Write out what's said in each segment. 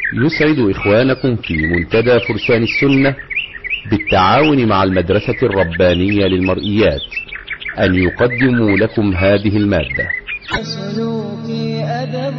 يسعد إخوانكم في منتدى فرسان السنة بالتعاون مع المدرسة الربانية للمرئيات أن يقدموا لكم هذه المادة. سلوكي أدب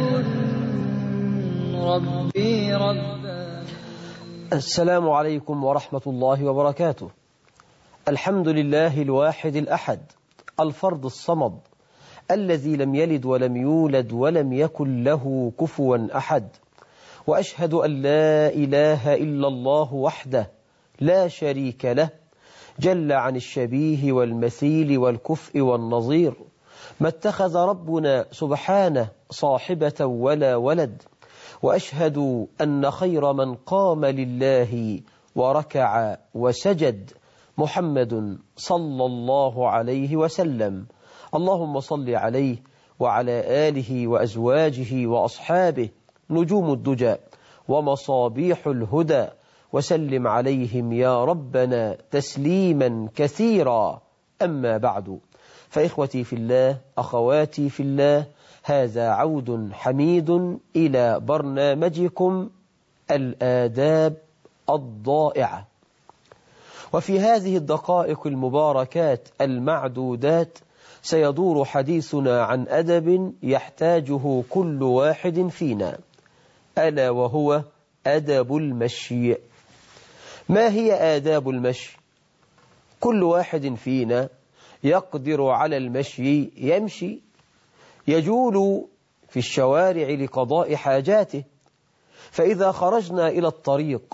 ربي ربا. السلام عليكم ورحمة الله وبركاته. الحمد لله الواحد الأحد الفرد الصمد الذي لم يلد ولم يولد ولم يكن له كفوا أحد، وأشهد أن لا إله إلا الله وحده لا شريك له جل عن الشبيه والمثيل والكفء والنظير. ما اتخذ ربنا سبحانه صاحبة ولا ولد، وأشهد أن خير من قام لله وركع وسجد محمد صلى الله عليه وسلم. اللهم صل عليه وعلى آله وأزواجه وأصحابه نجوم الدجى ومصابيح الهدى، وسلم عليهم يا ربنا تسليما كثيرا. أما بعد، فإخوتي في الله، أخواتي في الله، هذا عود حميد إلى برنامجكم الآداب الضائعة. وفي هذه الدقائق المباركات المعدودات سيدور حديثنا عن أدب يحتاجه كل واحد فينا، ألا وهو أدب المشي. ما هي آداب المشي؟ كل واحد فينا يقدر على المشي، يمشي يجول في الشوارع لقضاء حاجاته، فإذا خرجنا إلى الطريق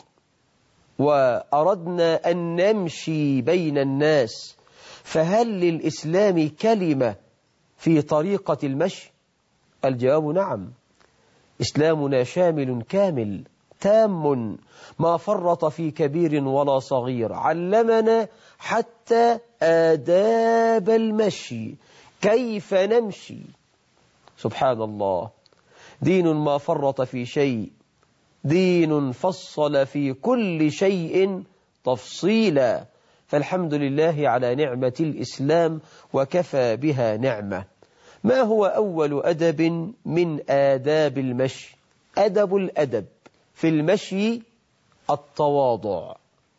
وأردنا أن نمشي بين الناس، فهل للإسلام كلمة في طريقة المشي؟ الجواب نعم. إسلامنا شامل كامل تام، ما فرط في كبير ولا صغير، علمنا حتى آداب المشي، كيف نمشي. سبحان الله، دين ما فرط في شيء، دين فصل في كل شيء تفصيلا. فالحمد لله على نعمة الإسلام، وكفى بها نعمة. ما هو أول أدب من آداب المشي؟ أدب الأدب في المشي التواضع.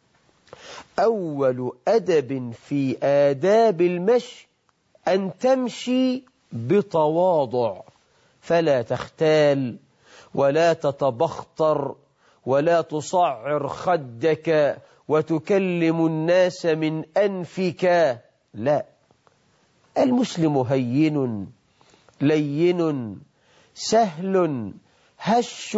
أول أدب في آداب المشي أن تمشي بتواضع، فلا تختال ولا تتبختر ولا تصعر خدك وتكلم الناس من أنفك. لا، المسلم هين لين سهل هش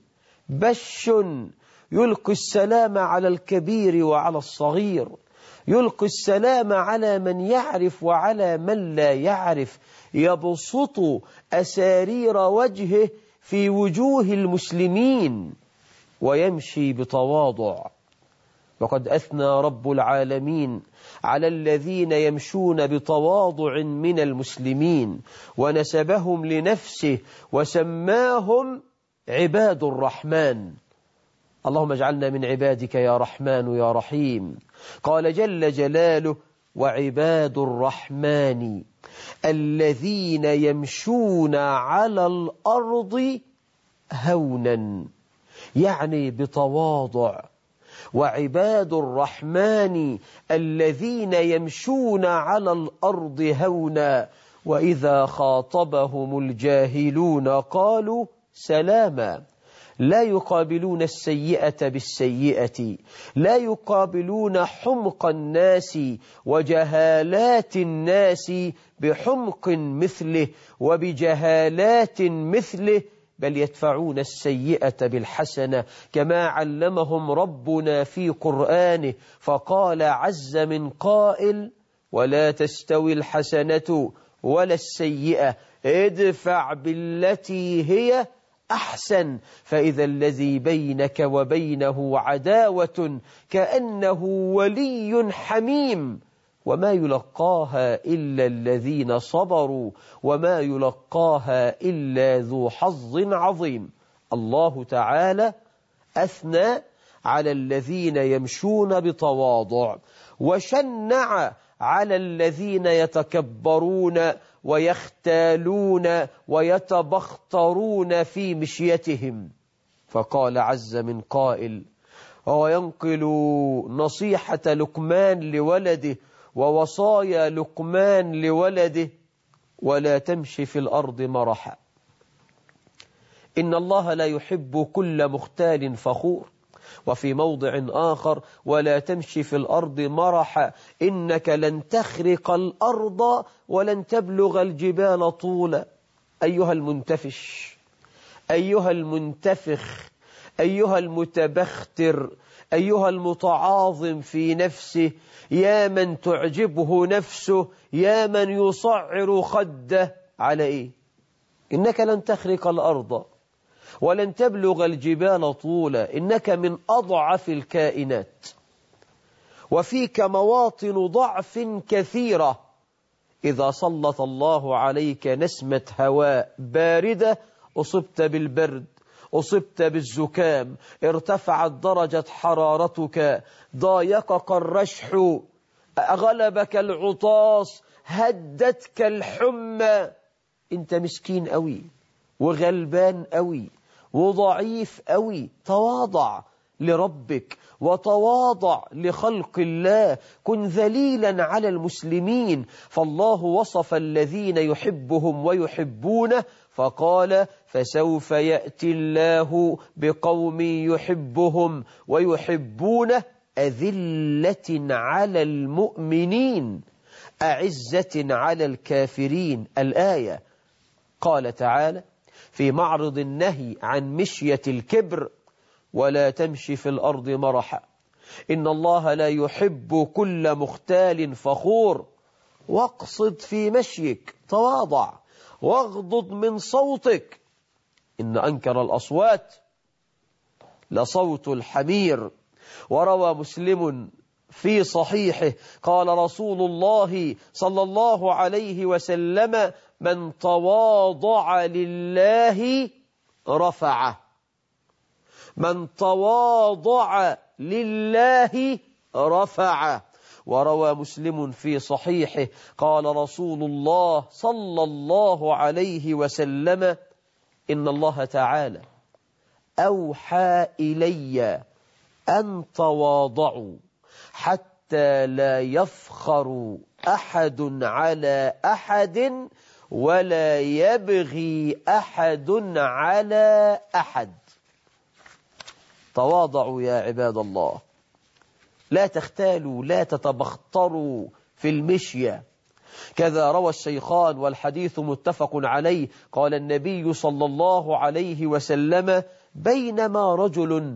بش، يلقي السلام على الكبير وعلى الصغير، يلقي السلام على من يعرف وعلى من لا يعرف، يبسط أسارير وجهه في وجوه المسلمين، ويمشي بتواضع. وقد أثنى رب العالمين على الذين يمشون بتواضع من المسلمين، ونسبهم لنفسه وسماهم عباد الرحمن. اللهم اجعلنا من عبادك يا رحمن يا رحيم. قال جل جلاله: وعباد الرحمن الذين يمشون على الأرض هونا، يعني بتواضع. وعباد الرحمن الذين يمشون على الأرض هونا، وإذا خاطبهم الجاهلون قالوا سلاما. لا يقابلون السيئة بالسيئة، لا يقابلون حمق الناس وجهالات الناس بحمق مثله وبجهالات مثله، بل يدفعون السيئة بالحسنة، كما علمهم ربنا في قرآنه، فقال عز من قائل: ولا تستوي الحسنة ولا السيئة، ادفع بالتي هي أحسن، فإذا الذي بينك وبينه عداوة كأنه ولي حميم، وما يلقاها إلا الذين صبروا وما يلقاها إلا ذو حظ عظيم. الله تعالى أثنى على الذين يمشون بتواضع، وشنع على الذين يتكبرون ويختالون ويتبخترون في مشيتهم. فقال عز من قائل وهو ينقل نصيحة لقمان لولده ووصايا لقمان لولده: ولا تمشي في الأرض مرحا، إن الله لا يحب كل مختال فخور. وفي موضع آخر: ولا تمشي في الأرض مرحا إنك لن تخرق الأرض ولن تبلغ الجبال طولا. أيها المنتفش، أيها المنتفخ، أيها المتبختر، أيها المتعاظم في نفسه، يا من تعجبه نفسه، يا من يصعر خده، على إيه؟ إنك لن تخرق الأرض ولن تبلغ الجبال طولا، إنك من أضعف الكائنات، وفيك مواطن ضعف كثيرة. إذا سلط الله عليك نسمة هواء باردة أصبت بالبرد، أصبت بالزكام، ارتفعت درجة حرارتك، ضايقك الرشح، غلبك العطاس، هدتك الحمى. انت مسكين قوي وغلبان قوي وضعيف قوي. تواضع لربك وتواضع لخلق الله، كن ذليلا على المسلمين. فالله وصف الذين يحبهم ويحبونه فقال: فسوف يأتي الله بقوم يحبهم ويحبونه أذلة على المؤمنين أعزة على الكافرين. الآية. قال تعالى في معرض النهي عن مشية الكبر: ولا تمشي في الأرض مرحا إن الله لا يحب كل مختال فخور. واقصد في مشيك، تواضع، واغضض من صوتك، إن أنكر الأصوات لصوت الحمير. وروى مسلم في صحيحه قال رسول الله صلى الله عليه وسلم: من تواضع لله رفعه، من تواضع لله رفعه. وروى مسلم في صحيحه قال رسول الله صلى الله عليه وسلم: إن الله تعالى أوحى إلي أن تواضعوا حتى لا يفخر أحد على أحد ولا يبغي أحد على أحد. تواضعوا يا عباد الله، لا تختالوا، لا تتبختروا في المشية. كذا روى الشيخان والحديث متفق عليه قال النبي صلى الله عليه وسلم: بينما رجل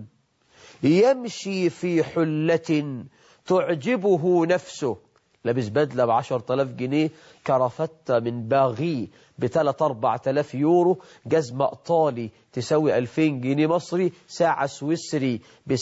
يمشي في حلة تعجبه نفسه، لابس بدلة ب10,000 جنيه، كرافتة من باغي ب3-4,000 يورو، جزمة إيطالي تساوي 2000 جنيه مصري، ساعة سويسري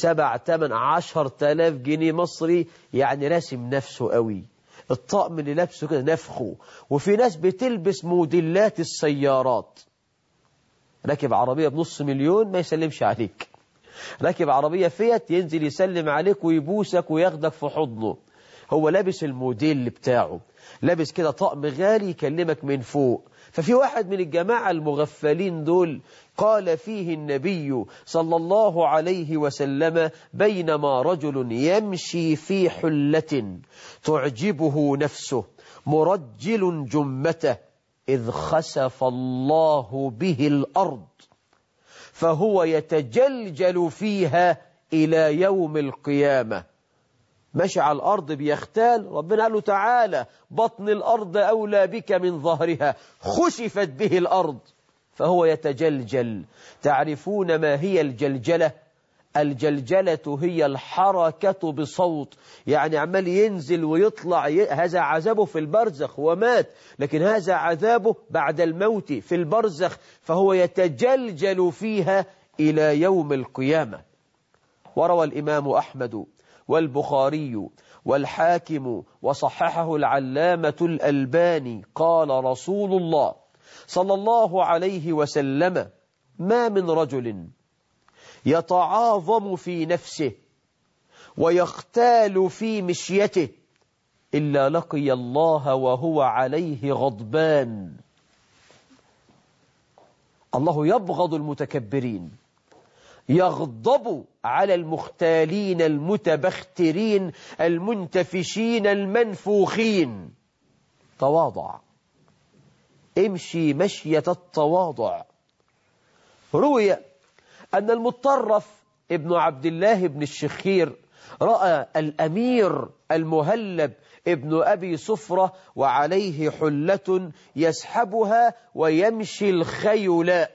ب7-8-10,000 جنيه مصري، يعني راسم نفسه قوي. الطقم اللي لابسه كده نفخه. وفي ناس بتلبس موديلات السيارات، راكب عربية ب500,000 ما يسلمش عليك، راكب عربية فيات ينزل يسلم عليك ويبوسك وياخدك في حضنه. هو لابس الموديل بتاعه، لابس كده طقم غالي يكلمك من فوق. ففي واحد من الجماعة المغفلين دول قال فيه النبي صلى الله عليه وسلم: بينما رجل يمشي في حلة تعجبه نفسه مرجل جمته إذ خسف الله به الأرض فهو يتجلجل فيها إلى يوم القيامة. مشي على الأرض بيختال، ربنا قال له: تعالى، بطن الأرض أولى بك من ظهرها. خسفت به الأرض فهو يتجلجل. تعرفون ما هي الجلجلة؟ الجلجلة هي الحركة بصوت، يعني عمال ينزل ويطلع. هذا عذابه في البرزخ ومات، لكن هذا عذابه بعد الموت في البرزخ، فهو يتجلجل فيها إلى يوم القيامة. وروى الإمام أحمد والبخاري والحاكم وصححه العلامة الألباني قال رسول الله صلى الله عليه وسلم: ما من رجل يتعاظم في نفسه ويختال في مشيته إلا لقي الله وهو عليه غضبان. الله يبغض المتكبرين، يغضب على المختالين المتبخترين المنتفشين المنفوخين. تواضع، امشي مشية التواضع. روي أن المطرف ابن عبد الله بن الشخير رأى الأمير المهلب ابن أبي صفرة وعليه حلة يسحبها ويمشي الخيلاء،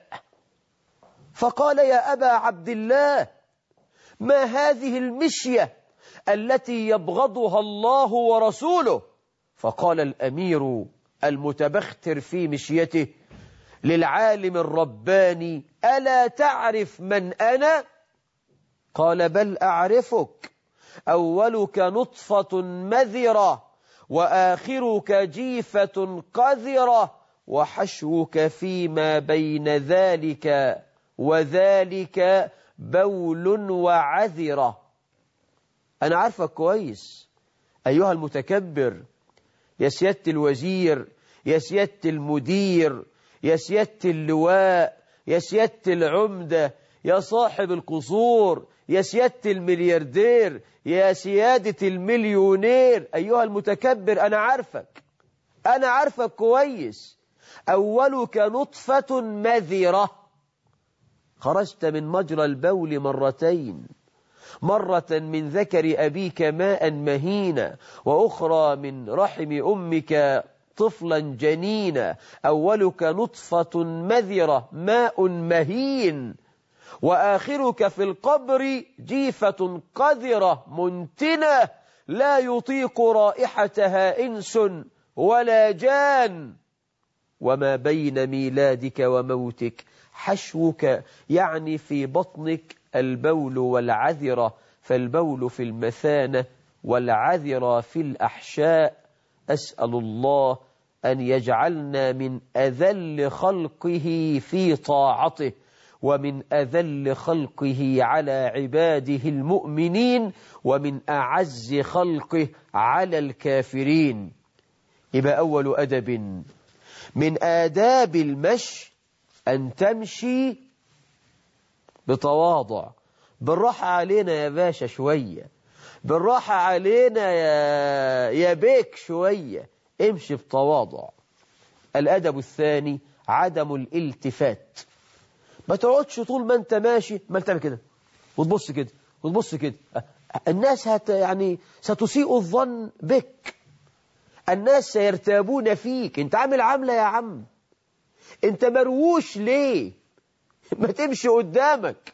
فقال: يا أبا عبد الله، ما هذه المشية التي يبغضها الله ورسوله؟ فقال الأمير المتبختر في مشيته للعالم الرباني: ألا تعرف من أنا؟ قال: بل أعرفك، أولك نطفة مذرة وآخرك جيفة قذرة وحشوك فيما بين ذلك وذلك بول وعذرة. أنا عارفك كويس أيها المتكبر، يا سيادة الوزير، يا سيادة المدير، يا سيادة اللواء، يا سيادة العمدة، يا صاحب القصور، يا سيادة الملياردير، يا سيادة المليونير. أيها المتكبر، أنا عارفك كويس. أولك نطفة مذرة، خرجت من مجرى البول مرتين، مرة من ذكر أبيك ماء مهينا، وأخرى من رحم أمك طفلا جنينا. أولك نطفة مذرة ماء مهين، وآخرك في القبر جيفة قذرة منتنة لا يطيق رائحتها إنس ولا جان. وما بين ميلادك وموتك حشوك، يعني في بطنك، البول والعذرة، فالبول في المثانة والعذرة في الأحشاء. أسأل الله أن يجعلنا من أذل خلقه في طاعته، ومن أذل خلقه على عباده المؤمنين، ومن أعز خلقه على الكافرين. يبقى أول أدب من آداب المشي أن تمشي بتواضع. بالراحة علينا يا باشا شوية، بالراحة علينا يا بيك شوية، امشي بتواضع. الأدب الثاني عدم الالتفات. ما تقعدش طول ما انت ماشي ما تعمل كده وتبص كده وتبص كده. الناس ستسيء الظن بك، الناس سيرتابون فيك. انت عامل عاملة يا عم، انت مرووش ليه؟ ما تمشي قدامك.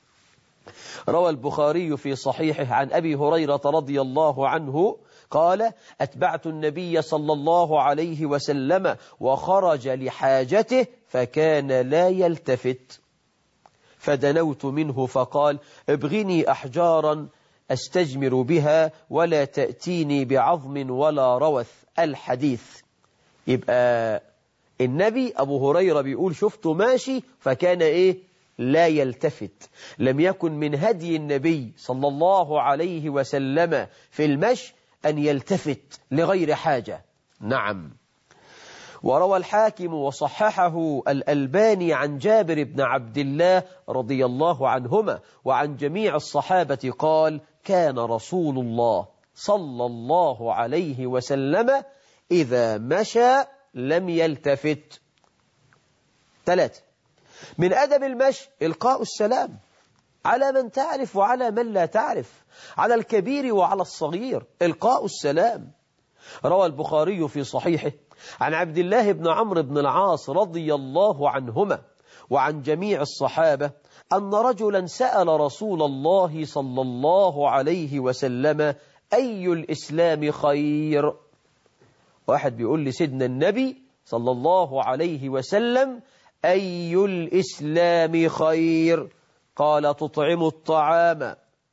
روى البخاري في صحيحه عن أبي هريرة رضي الله عنه قال: أتبعت النبي صلى الله عليه وسلم وخرج لحاجته فكان لا يلتفت، فدنوت منه فقال: ابغني أحجارا أستجمر بها ولا تأتيني بعظم ولا روث. الحديث. يبقى النبي أبو هريرة بيقول شفته ماشي فكان لا يلتفت. لم يكن من هدي النبي صلى الله عليه وسلم في المشي أن يلتفت لغير حاجة. نعم. وروى الحاكم وصححه الألباني عن جابر بن عبد الله رضي الله عنهما وعن جميع الصحابة قال: كان رسول الله صلى الله عليه وسلم إذا مشى لم يلتفت. 3. من أدب المشي إلقاء السلام على من تعرف وعلى من لا تعرف، على الكبير وعلى الصغير، إلقاء السلام. روى البخاري في صحيحه عن عبد الله بن عمرو بن العاص رضي الله عنهما وعن جميع الصحابة أن رجلا سأل رسول الله صلى الله عليه وسلم: أي الإسلام خير؟ واحد بيقول لسيدنا النبي صلى الله عليه وسلم: أي الإسلام خير؟ قال: تطعم الطعام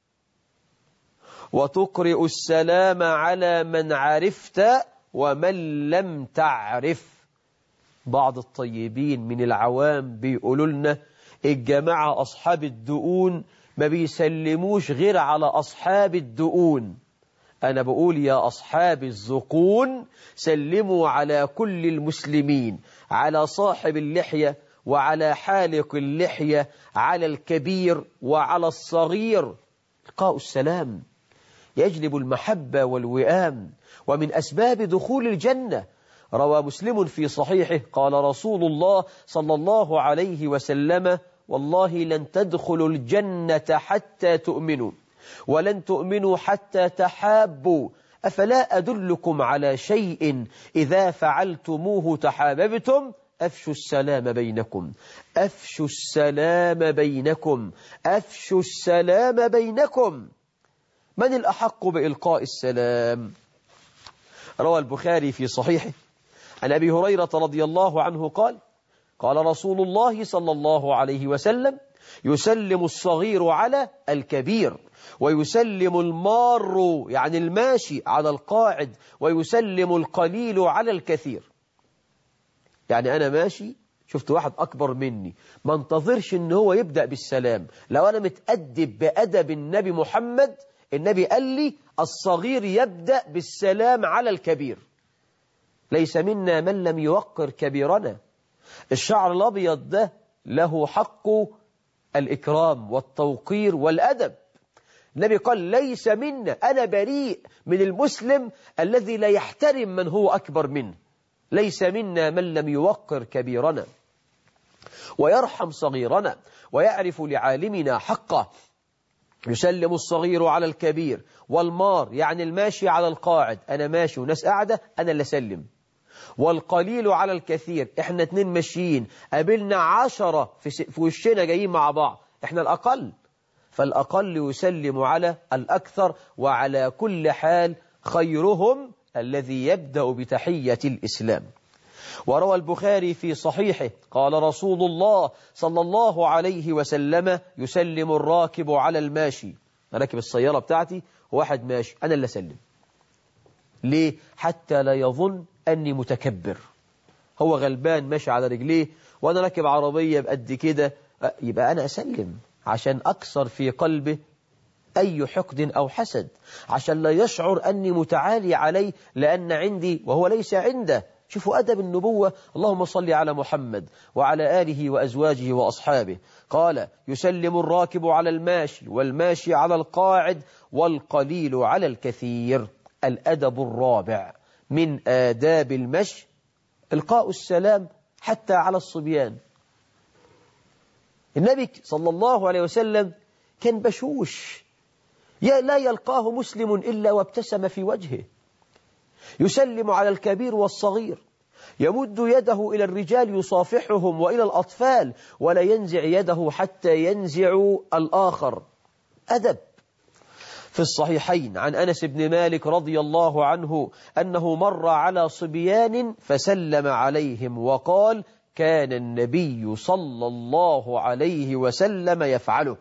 وتقرئ السلام على من عرفت ومن لم تعرف. بعض الطيبين من العوام بيقولوا لنا الجماعة أصحاب الدؤون ما بيسلموش غير على أصحاب الدؤون. أنا بقول يا أصحاب الزقون سلموا على كل المسلمين، على صاحب اللحية وعلى حالق اللحية على الكبير وعلى الصغير. إلقاء السلام يجلب المحبة والوئام، ومن أسباب دخول الجنة. روى مسلم في صحيحه قال رسول الله صلى الله عليه وسلم: والله لن تدخلوا الجنة حتى تؤمنوا، ولن تؤمنوا حتى تحابوا، أفلا أدلكم على شيء إذا فعلتموه تحاببتم؟ أفشوا السلام بينكم، أفشوا السلام بينكم، أفشوا السلام بينكم. من الأحق بإلقاء السلام؟ روى البخاري في صحيحه عن أبي هريرة رضي الله عنه قال: قال رسول الله صلى الله عليه وسلم: يسلم الصغير على الكبير، ويسلم المار يعني الماشي على القاعد، ويسلم القليل على الكثير. يعني أنا ماشي شفت واحد أكبر مني، ما انتظرش إن هو يبدأ بالسلام. لو أنا متأدب بأدب النبي محمد، النبي قال لي الصغير يبدأ بالسلام على الكبير. ليس منا من لم يوقر كبيرنا. الشعر الأبيض ده له حق الإكرام والتوقير والأدب. النبي قال: ليس منا، أنا بريء من المسلم الذي لا يحترم من هو أكبر منه. ليس منا من لم يوقر كبيرنا ويرحم صغيرنا ويعرف لعالمنا حقه. يسلم الصغير على الكبير، والمار يعني الماشي على القاعد، أنا ماشي وناس قاعدة أنا اللي أسلم. والقليل على الكثير، إحنا 2 ماشيين قابلنا 10 في وشنا جايين مع بعض، إحنا الأقل، فالأقل يسلم على الأكثر. وعلى كل حال خيرهم الذي يبدأ بتحية الإسلام. وروى البخاري في صحيحه قال رسول الله صلى الله عليه وسلم: يسلم الراكب على الماشي. راكب السيارة بتاعتي واحد ماشي، أنا اللي أسلم. ليه؟ حتى لا يظن أني متكبر. هو غلبان ماشي على رجليه وأنا راكب عربية بقد كده، يبقى أنا أسلم عشان أكسر في قلبه أي حقد أو حسد، عشان لا يشعر أني متعالي عليه لأن عندي وهو ليس عنده. شوفوا أدب النبوة. اللهم صل على محمد وعلى آله وأزواجه وأصحابه. قال: يسلم الراكب على الماشي، والماشي على القاعد، والقليل على الكثير. الأدب الرابع من آداب المشي إلقاء السلام حتى على الصبيان. النبي صلى الله عليه وسلم كان بشوش، لا يلقاه مسلم إلا وابتسم في وجهه. يسلم على الكبير والصغير، يمد يده إلى الرجال يصافحهم وإلى الأطفال، ولا ينزع يده حتى ينزع الآخر. أدب. في الصحيحين عن أنس بن مالك رضي الله عنه أنه مر على صبيان فسلم عليهم وقال: كان النبي صلى الله عليه وسلم يفعله.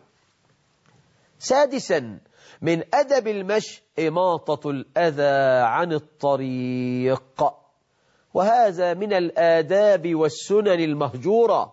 سادسا من أدب المشي إماطة الأذى عن الطريق، وهذا من الآداب والسنن المهجورة.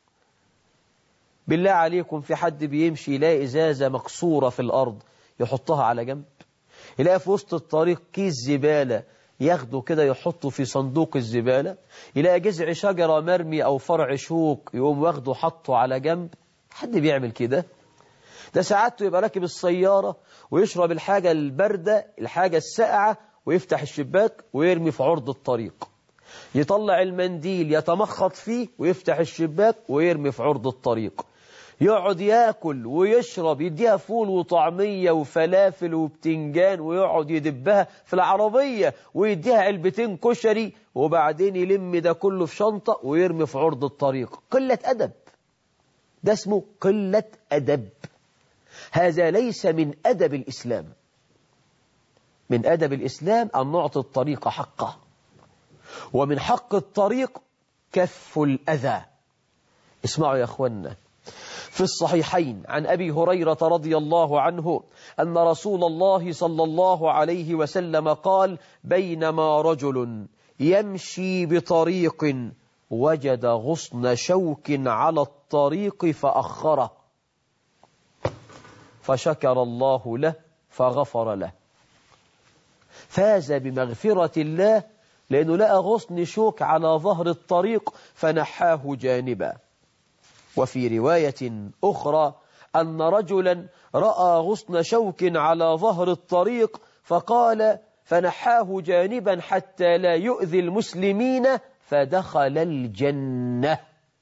بالله عليكم، في حد بيمشي يلاقي إزازة مكسورة في الأرض يحطها على جنب؟ يلاقي في وسط الطريق كيس زبالة ياخده كده يحطه في صندوق الزبالة؟ يلاقي جذع شجرة مرمي أو فرع شوك يقوم واخده حطه على جنب؟ حد بيعمل كده؟ ده ساعات يبقى راكب السيارة ويشرب الحاجة الباردة الحاجة الساقعة ويفتح الشباك ويرمي في عرض الطريق، يطلع المنديل يتمخط فيه ويفتح الشباك ويرمي في عرض الطريق، يقعد ياكل ويشرب، يديها فول وطعمية وفلافل وبتنجان ويقعد يدبها في العربية، ويديها علبتين كشري، وبعدين يلم ده كله في شنطة ويرمي في عرض الطريق. قلة أدب. ده اسمه قلة أدب. هذا ليس من أدب الإسلام. من أدب الإسلام أن نعطي الطريق حقه، ومن حق الطريق كف الأذى. اسمعوا يا أخوانا، في الصحيحين عن أبي هريرة رضي الله عنه أن رسول الله صلى الله عليه وسلم قال: بينما رجل يمشي بطريق وجد غصن شوك على الطريق فأخره، فشكر الله له فغفر له. فاز بمغفرة الله لأنه لقى غصن شوك على ظهر الطريق فنحاه جانبا. وفي رواية أخرى أن رجلا رأى غصن شوك على ظهر الطريق فقال فنحاه جانبا حتى لا يؤذي المسلمين فدخل الجنة.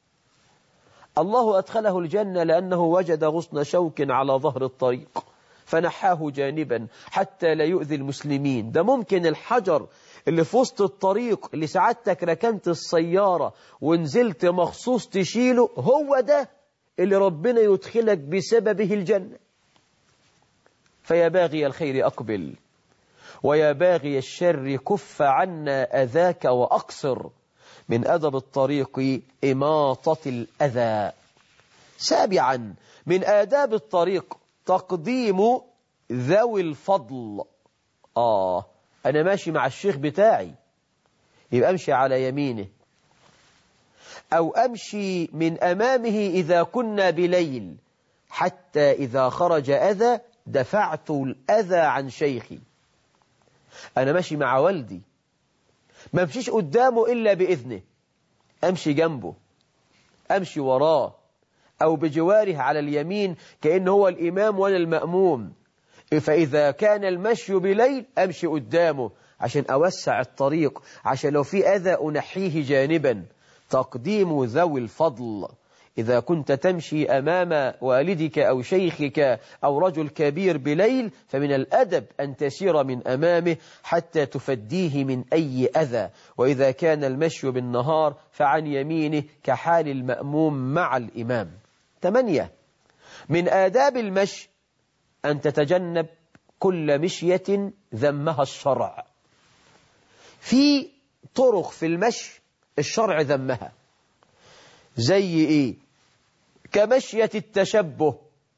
الله أدخله الجنة لأنه وجد غصن شوك على ظهر الطريق فنحاه جانبا حتى لا يؤذي المسلمين. ده ممكن الحجر اللي في وسط الطريق اللي سعادتك ركنت السيارة ونزلت مخصوص تشيله هو ده اللي ربنا يدخلك بسببه الجنة. فيا باغي الخير أقبل ويا باغي الشر كف عنا أذاك وأقصر. من أدب الطريق إماطة الأذى. سابعا من آداب الطريق تقديم ذوي الفضل. أنا ماشي مع الشيخ بتاعي يبقى أمشي على يمينه أو أمشي من أمامه إذا كنا بليل حتى إذا خرج أذى دفعت الأذى عن شيخي. أنا ماشي مع والدي ما امشيش قدامه إلا بإذنه، أمشي جنبه أمشي وراه أو بجواره على اليمين كأنه هو الإمام وأنا المأموم. فإذا كان المشي بليل أمشي قدامه عشان أوسع الطريق، عشان لو في أذى أنحيه جانبا. تقديم ذوي الفضل. إذا كنت تمشي أمام والدك أو شيخك أو رجل كبير بليل فمن الأدب أن تسير من أمامه حتى تفديه من أي أذى. وإذا كان المشي بالنهار فعن يمينه كحال المأموم مع الإمام. 8 من آداب المشي أن تتجنب كل مشية ذمها الشرع. في طرق في المشي الشرع ذمها، زي إيه؟ كمشية التشبه.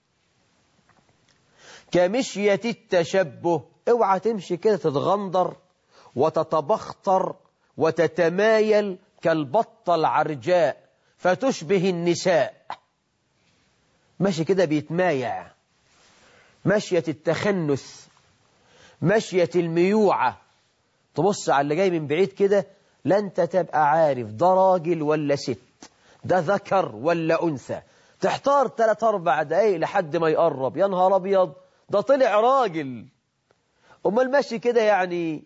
كمشية التشبه اوعى تمشي كده تتغندر وتتبختر وتتمايل كالبطة العرجاء فتشبه النساء. مشي كده بيتمايع. مشية التخنث، مشية الميوعة. تبص على اللي جاي من بعيد كده لا انت تبقى عارف ده راجل ولا ست، ده ذكر ولا أنثى. تحتار 3-4 دقايق لحد ما يقرب، يا نهار أبيض ده طلع راجل. أمال ماشي كده يعني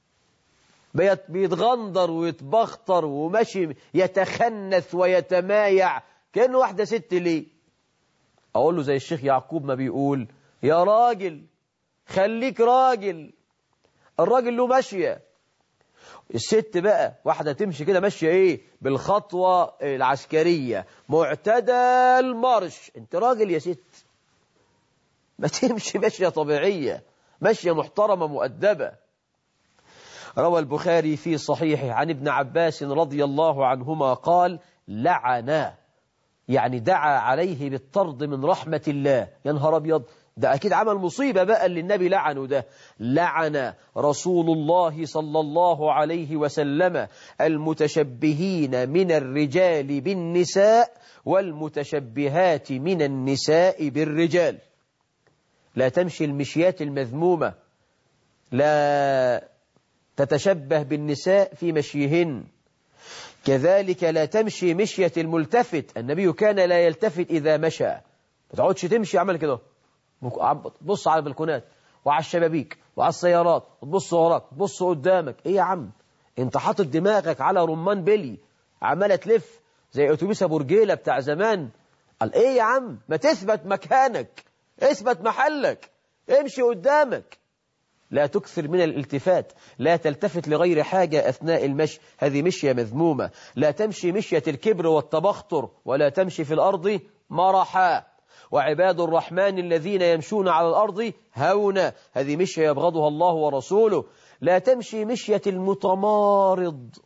بيتغندر ويتبختر وماشي يتخنث ويتمايع كأنه واحدة ست ليه؟ أقول له زي الشيخ يعقوب ما بيقول يا راجل خليك راجل. الراجل له ماشية. الست بقى واحدة تمشي كده ماشية ايه بالخطوة العسكرية معتدل مرش. انت راجل يا ست ما تمشي ماشية طبيعية، ماشية محترمة مؤدبة. روى البخاري في صحيحه عن ابن عباس رضي الله عنهما قال لعنا، يعني دعا عليه بالطرد من رحمة الله. يا نهار أبيض ده أكيد عمل مصيبة بقى اللي النبي لعنه ده. لعن رسول الله صلى الله عليه وسلم المتشبهين من الرجال بالنساء والمتشبهات من النساء بالرجال. لا تمشي المشيات المذمومة، لا تتشبه بالنساء في مشيهن. كذلك لا تمشي مشية الملتفت. النبي كان لا يلتفت إذا مشى. ما تقعدش تمشي عمل كده تبص على البلكونات وعلى الشبابيك وعلى السيارات وتبص وراك تبص قدامك. ايه يا عم انت حاطط دماغك على رمان بلي عمالة تلف زي اتوبيس ابو رجيله بتاع زمان. قال ايه يا عم ما تثبت مكانك، اثبت محلك، امشي قدامك. لا تكثر من الالتفات، لا تلتفت لغير حاجة أثناء المشي، هذه مشية مذمومة. لا تمشي مشية الكبر والتبختر، ولا تمشي في الأرض مرحا. وعباد الرحمن الذين يمشون على الأرض هونا، هذه مشية يبغضها الله ورسوله. لا تمشي مشية المتمارض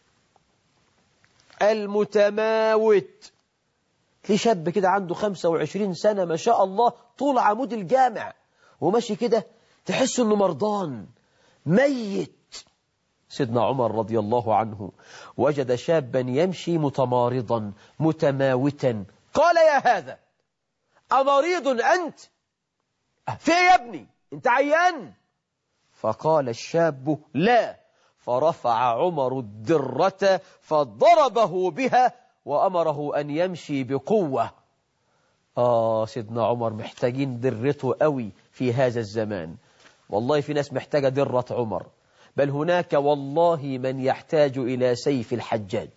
المتماوت. في شاب كده عنده 25 سنة ما شاء الله طول عمود الجامع وماشي كده تحس انه مرضان ميت. سيدنا عمر رضي الله عنه وجد شابا يمشي متمارضا متماوتا قال يا هذا أمريض أنت؟ في يا ابني أنت عيان؟ فقال الشاب لا. فرفع عمر الدرة فضربه بها وأمره أن يمشي بقوة. سيدنا عمر محتاجين درته قوي في هذا الزمان. والله في ناس محتاجة درة عمر، بل هناك والله من يحتاج إلى سيف الحجاج.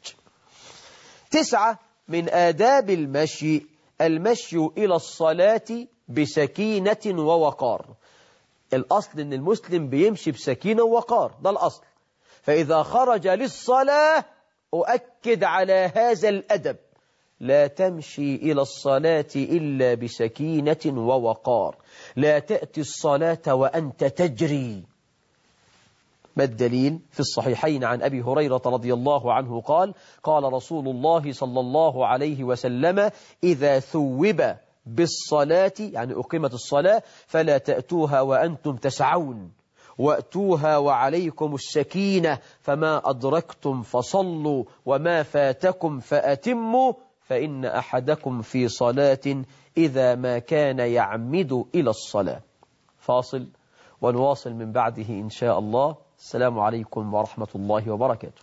9 من آداب المشي إلى الصلاة بسكينة ووقار. الأصل أن المسلم بيمشي بسكينة ووقار، ده الأصل. فإذا خرج للصلاة أؤكد على هذا الأدب، لا تمشي إلى الصلاة إلا بسكينة ووقار، لا تأتي الصلاة وأنت تجري. ما الدليل؟ في الصحيحين عن أبي هريرة رضي الله عنه قال: قال رسول الله صلى الله عليه وسلم: إذا ثوب بالصلاة، يعني أقيمت الصلاة، فلا تأتوها وأنتم تسعون، وأتوها وعليكم السكينة، فما أدركتم فصلوا وما فاتكم فأتموا، فإن أحدكم في صلاة إذا ما كان يعمد إلى الصلاة. فاصل ونواصل من بعده إن شاء الله. السلام عليكم ورحمة الله وبركاته.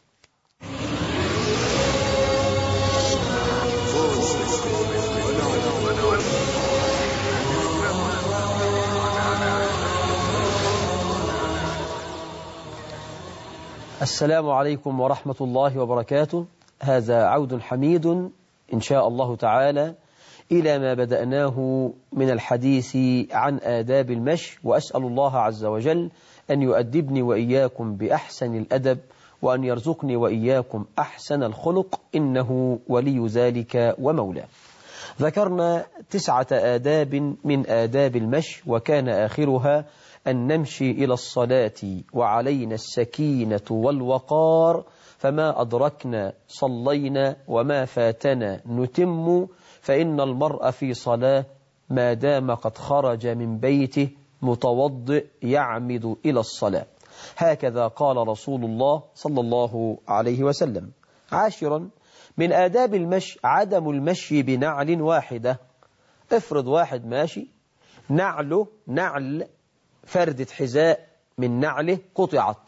السلام عليكم ورحمة الله وبركاته. هذا عود حميد إن شاء الله تعالى إلى ما بدأناه من الحديث عن آداب المشي، وأسأل الله عز وجل أن يؤدبني وإياكم بأحسن الأدب، وأن يرزقني وإياكم أحسن الخلق، إنه ولي ذلك ومولاه. ذكرنا 9 آداب من آداب المشي، وكان آخرها أن نمشي إلى الصلاة وعلينا السكينة والوقار، فما أدركنا صلينا وما فاتنا نتم، فإن المرء في صلاة ما دام قد خرج من بيته متوضئ يعمد إلى الصلاة. هكذا قال رسول الله صلى الله عليه وسلم. 10 من آداب المشي عدم المشي بنعل واحدة. افرض واحد ماشي نعل فردة حذاء من نعله قطعت،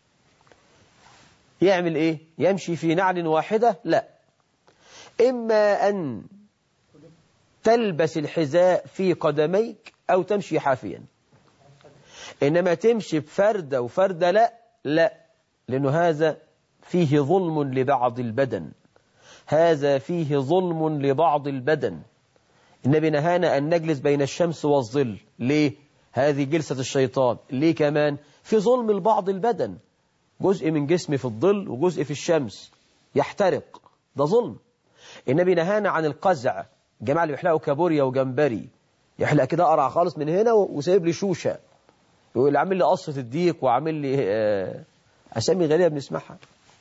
يعمل ايه؟ يمشي في نعل واحدة؟ لا، إما أن تلبس الحذاء في قدميك أو تمشي حافيا. إنما تمشي بفردة وفردة لا، لأنه هذا فيه ظلم لبعض البدن، هذا فيه ظلم لبعض البدن. النبي نهانا أن نجلس بين الشمس والظل. ليه؟ هذه جلسة الشيطان. ليه كمان؟ في ظلم لبعض البدن، جزء من جسمي في الظل وجزء في الشمس يحترق، ده ظلم. النبي نهانا عن القزع. الجماعة اللي بيحلقوا كابوريا وجمبري، يحلق كده قرع خالص من هنا وسايب لي شوشة، يقول عامل لي قصة الديك وعامل لي أسامي غريبة بنسمعها.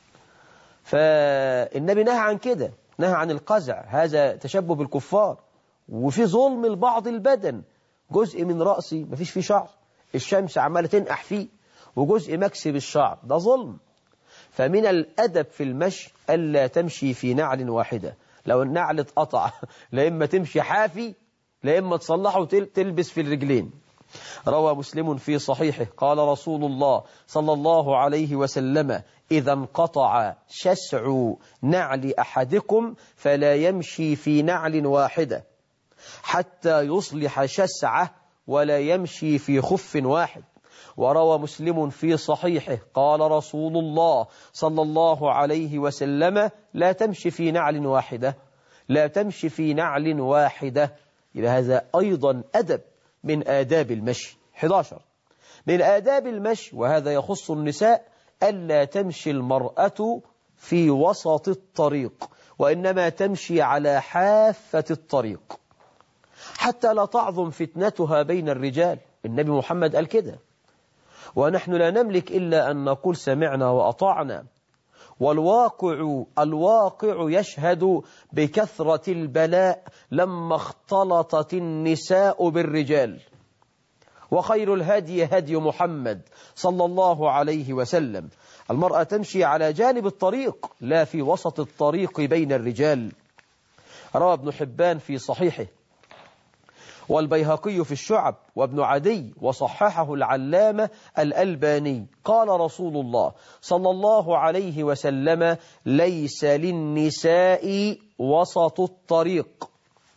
فالنبي نهى عن كده، نهى عن القزع، هذا تشبه بالكفار. وفي ظلم لبعض البدن، جزء من رأسي مفيش فيه شعر، الشمس عمالة تنقح فيه، وجزء مكسي بالشعر، ده ظلم. فمن الأدب في المشي ألا تمشي في نعل واحدة. لو النعل اتقطع لا إما تمشي حافي لا إما تصلحه وتلبس في الرجلين. روى مسلم في صحيحه قال رسول الله صلى الله عليه وسلم: إذا انقطع شسع نعل أحدكم فلا يمشي في نعل واحدة حتى يصلح شسعه، ولا يمشي في خف واحد. وروى مسلم في صحيحه قال رسول الله صلى الله عليه وسلم: لا تمشي في نعل واحدة، لا تمشي في نعل واحدة. إلى هذا أيضا أدب من آداب المشي. 11 من آداب المشي، وهذا يخص النساء، ألا تمشي المرأة في وسط الطريق، وإنما تمشي على حافة الطريق حتى لا تعظم فتنتها بين الرجال. النبي محمد قال كده، ونحن لا نملك إلا أن نقول سمعنا وأطعنا. الواقع يشهد بكثرة البلاء لما اختلطت النساء بالرجال. وخير الهدي هدي محمد صلى الله عليه وسلم. المرأة تمشي على جانب الطريق لا في وسط الطريق بين الرجال. روى ابن حبان في صحيحه والبيهقي في الشعب وابن عدي، وصححه العلامة الألباني. قال رسول الله صلى الله عليه وسلم: ليس للنساء وسط الطريق.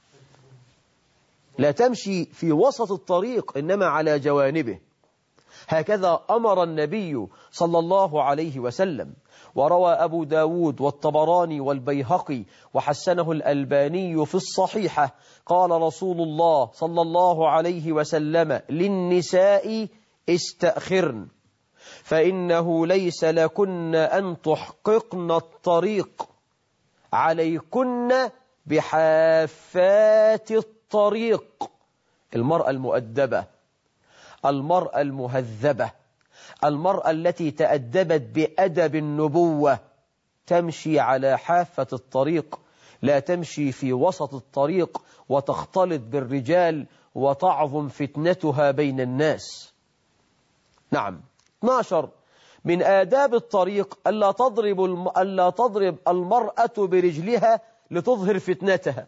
لا تمشي في وسط الطريق، إنما على جوانبه. هكذا أمر النبي صلى الله عليه وسلم. وروى أبو داود والطبراني والبيهقي وحسنه الألباني في الصحيحة قال رسول الله صلى الله عليه وسلم: للنساء استأخرن، فإنه ليس لكن أن تحققن الطريق، عليكن بحافات الطريق. المرأة المؤدبة، المرأة المهذبة، المرأة التي تأدبت بأدب النبوة تمشي على حافة الطريق، لا تمشي في وسط الطريق وتختلط بالرجال وتعظم فتنتها بين الناس. نعم. 12 من آداب الطريق ألا تضرب المرأة برجلها لتظهر فتنتها.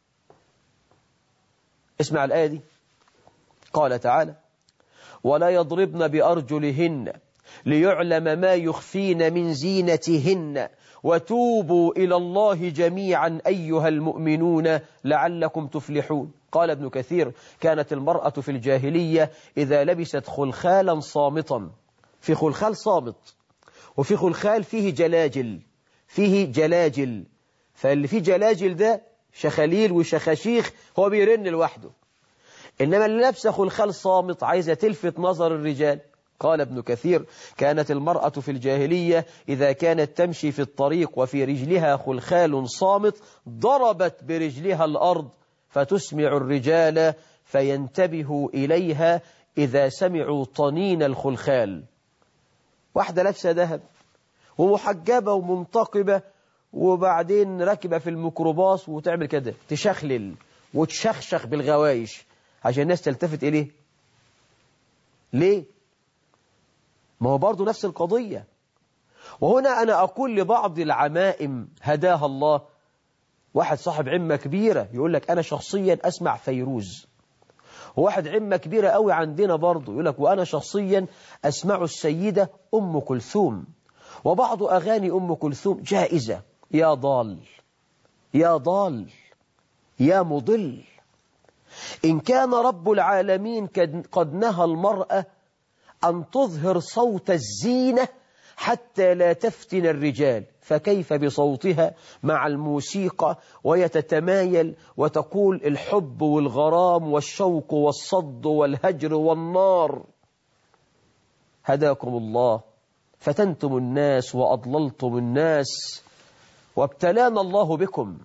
اسمع الآية دي. قال تعالى: ولا يضربن بأرجلهن ليعلم ما يخفين من زينتهن وتوبوا إلى الله جميعا أيها المؤمنون لعلكم تفلحون. قال ابن كثير: كانت المرأة في الجاهلية إذا لبست خلخالا صامتا، في خلخال صامت وفي خلخال فيه جلاجل، فاللي فيه جلاجل ده شخاليل وشخاشيخ هو بيرن لوحده، إنما اللي لابسه خلخال صامت عايزة تلفت نظر الرجال. قال ابن كثير: كانت المرأة في الجاهلية إذا كانت تمشي في الطريق وفي رجلها خلخال صامت ضربت برجلها الأرض فتسمع الرجال فينتبهوا إليها إذا سمعوا طنين الخلخال. واحدة لابسة ذهب ومحجبة ومنتقبة وبعدين راكبة في الميكروباص وتعمل كده تشخلل وتشخشخ بالغوايش عشان الناس تلتفت إليه. ليه؟ ما هو برضو نفس القضية. وهنا أنا أقول لبعض العمائم هداها الله، واحد صاحب عمة كبيرة يقول لك أنا شخصيا أسمع فيروز، وواحد عمة كبيرة قوي عندنا برضو يقول لك وأنا شخصيا أسمع السيدة أم كلثوم، وبعض أغاني أم كلثوم جائزة. يا ضال يا ضال يا مضل. إن كان رب العالمين قد نهى المرأة أن تظهر صوت الزينة حتى لا تفتن الرجال، فكيف بصوتها مع الموسيقى ويتتمايل وتقول الحب والغرام والشوق والصد والهجر والنار. هداكم الله، فتنتم الناس وأضللتم الناس وابتلانا الله بكم.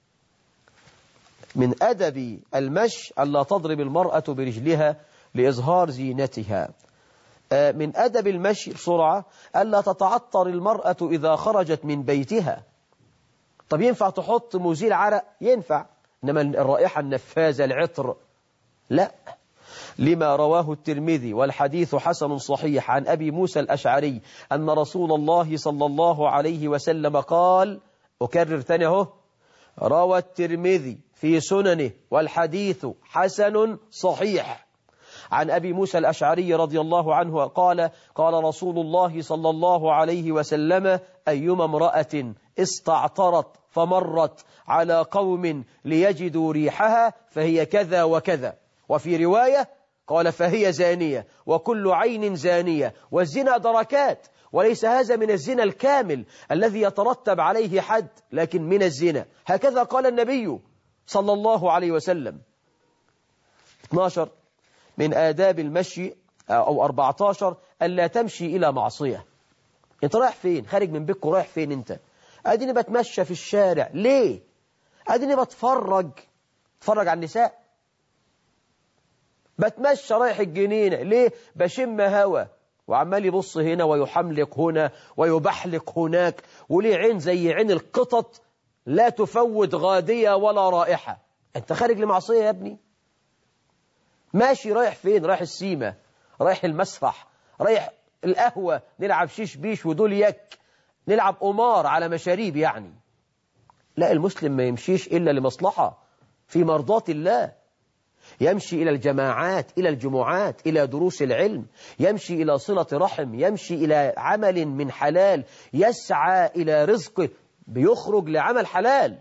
من أدب المشي ألا تضرب المرأة برجلها لإظهار زينتها. من أدب المشي بسرعة ألا تتعطر المرأة إذا خرجت من بيتها. طب ينفع تحط مزيل عرق؟ ينفع، إنما الرائحة النفاذة العطر لا. لما رواه الترمذي والحديث حسن صحيح عن أبي موسى الأشعري أن رسول الله صلى الله عليه وسلم قال، أكرر ثاني اهو، روى الترمذي في سننه والحديث حسن صحيح عن أبي موسى الأشعري رضي الله عنه قال: قال رسول الله صلى الله عليه وسلم: أيما امرأة استعطرت فمرت على قوم ليجدوا ريحها فهي كذا وكذا. وفي رواية قال: فهي زانية، وكل عين زانية، والزنا دركات، وليس هذا من الزنا الكامل الذي يترتب عليه حد، لكن من الزنا. هكذا قال النبي صلى الله عليه وسلم. 12 من آداب المشي أو 14 ألا تمشي إلى معصية. أنت رايح فين؟ خارج من بيتك رايح فين أنت؟ أديني بتمشى في الشارع. ليه؟ أديني بتفرج على النساء، بتمشى رايح الجنينة. ليه؟ بشم هوا وعمال يبص هنا ويحملق هنا ويبحلق هناك، وليه عين زي عين القطط لا تفوت غادية ولا رائحة. أنت خارج لمعصية يا ابني. ماشي رايح فين؟ رايح السيمة، رايح المسرح، رايح القهوة نلعب شيش بيش ودول يك، نلعب قمار على مشاريب يعني. لا، المسلم ما يمشيش إلا لمصلحة في مرضاة الله. يمشي إلى الجماعات، إلى الجمعات، إلى دروس العلم، يمشي إلى صلة رحم، يمشي إلى عمل من حلال، يسعى إلى رزقه، بيخرج لعمل حلال.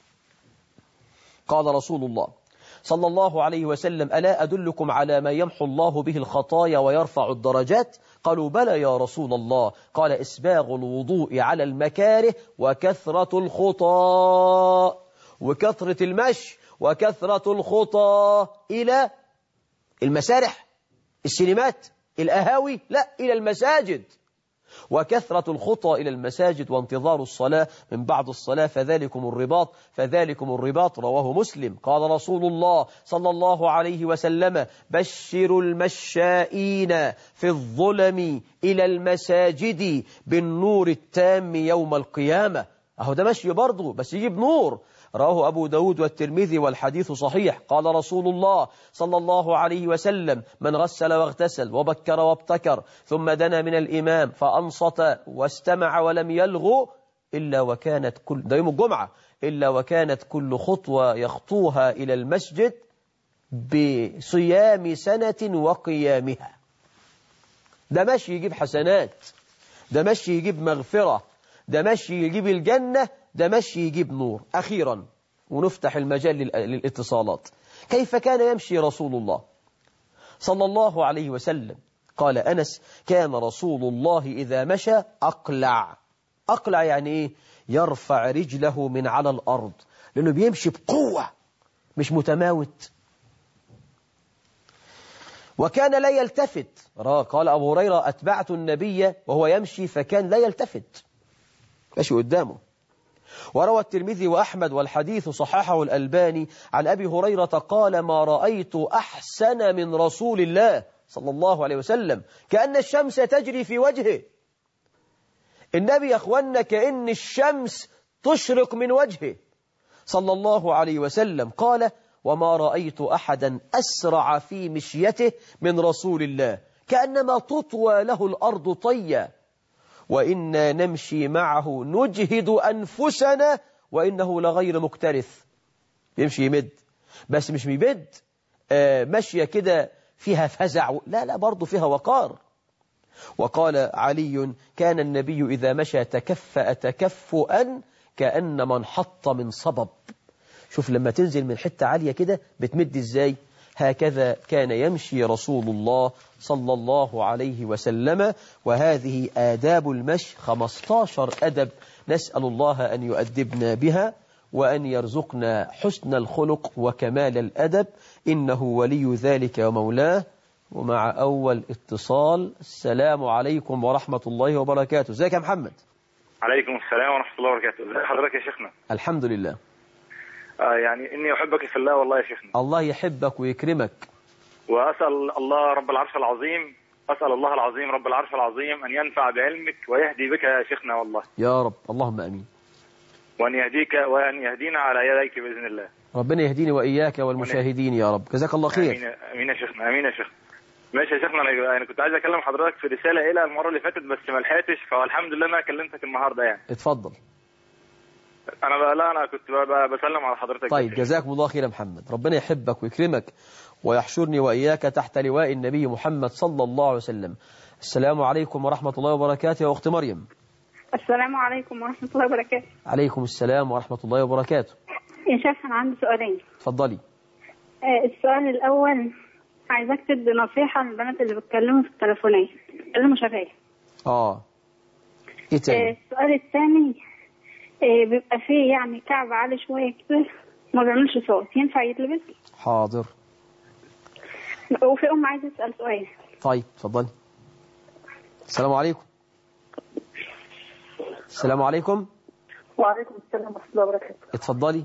قال رسول الله صلى الله عليه وسلم: ألا أدلكم على ما يمحو الله به الخطايا ويرفع الدرجات؟ قالوا: بلى يا رسول الله. قال: إسباغ الوضوء على المكاره وكثرة الخطى، وكثرة المشي وكثرة الخطى إلى المسارح، السينمات، الأهاوي، لا، إلى المساجد. وكثرة الخطى إلى المساجد وانتظار الصلاة من بعد الصلاة، فذلكم الرباط، فذلكم الرباط. رواه مسلم. قال رسول الله صلى الله عليه وسلم: بشروا المشائين في الظلم إلى المساجد بالنور التام يوم القيامة. أهو ده مشي برضه، بس يجيب نور. رواه أبو داود والترمذي والحديث صحيح. قال رسول الله صلى الله عليه وسلم: من غسل واغتسل وبكر وابتكر ثم دنا من الإمام فأنصت واستمع ولم يلغو إلا وكانت كل، ده يوم الجمعة، إلا وكانت كل خطوة يخطوها إلى المسجد بصيام سنة وقيامها. ده مشي يجيب حسنات، ده مشي يجيب مغفرة، ده مشي يجيب الجنة، ده مشي يجيب نور. أخيرا ونفتح المجال للاتصالات. كيف كان يمشي رسول الله صلى الله عليه وسلم؟ قال أنس: كان رسول الله إذا مشى أقلع. أقلع يعني إيه؟ يرفع رجله من على الأرض، لأنه بيمشي بقوة مش متماوت. وكان لا يلتفت. قال أبو هريرة: أتبعت النبي وهو يمشي فكان لا يلتفت، ماشي قدامه. وروى الترمذي وأحمد والحديث صححه الألباني عن أبي هريرة قال: ما رأيت أحسن من رسول الله صلى الله عليه وسلم، كأن الشمس تجري في وجهه. النبي يا أخوانا كأن الشمس تشرق من وجهه صلى الله عليه وسلم. قال: وما رأيت أحدا أسرع في مشيته من رسول الله، كأنما تطوى له الأرض طيا، وإنا نمشي معه نجهد أنفسنا وإنه لغير مكترث. يمشي يمد، بس مش بيمد مشية كده فيها فزع، لا برضو فيها وقار. وقال علي: كان النبي إذا مشى تكفأ تكفؤا كأن من حط من صبب. شوف لما تنزل من حتة عالية كده بتمد إزاي. هكذا كان يمشي رسول الله صلى الله عليه وسلم. وهذه آداب المشي، 15 أدب، نسأل الله أن يؤدبنا بها وأن يرزقنا حسن الخلق وكمال الأدب، إنه ولي ذلك ومولاه. ومع أول اتصال: السلام عليكم ورحمة الله وبركاته. ازيك يا محمد؟ عليكم السلام ورحمة الله وبركاته. ازي حضرتك يا شيخنا؟ الحمد لله. يعني إني أحبك في الله والله يا شيخنا. الله يحبك ويكرمك. وأسأل الله رب العرش العظيم، أسأل الله العظيم رب العرش العظيم أن ينفع بعلمك ويهدي بك يا شيخنا والله. يا رب، اللهم أمين. وأن يهديك وأن يهدينا على يديك بإذن الله. ربنا يهديني وإياك والمشاهدين يا رب. جزاك الله خير. أمين يا شيخنا، أمين يا شيخنا. ماشي يا شيخنا، أنا كنت عايز أكلم حضرتك في رسالة إلى المرة اللي فاتت بس ما لحقتش، فالحمد لله أنا كلمتك النهاردة يعني. اتفضل. أنا كنت بسلم على حضرتك. طيب جزاكم الله خير يا محمد، ربنا يحبك ويكرمك ويحشرني وإياك تحت لواء النبي محمد صلى الله عليه وسلم. السلام عليكم ورحمة الله وبركاته يا أخت مريم. السلام عليكم ورحمة الله وبركاته. عليكم السلام ورحمة الله وبركاته. يا شيخ أنا عندي سؤالين. اتفضلي. السؤال الأول، عايزاك تدي نصيحة للبنات اللي بيتكلموا في التليفونية، بيتكلموا شفايف. ايه تاني؟ السؤال الثاني، بيبقى فيه يعني كعب عالي شوية كده ما بيعملش صوت، ينفع يتلبس؟ حاضر. وفي عايزة أسأل سؤال. طيب اتفضلي. السلام عليكم. السلام عليكم. وعليكم السلام ورحمة الله وبركاته. اتفضلي.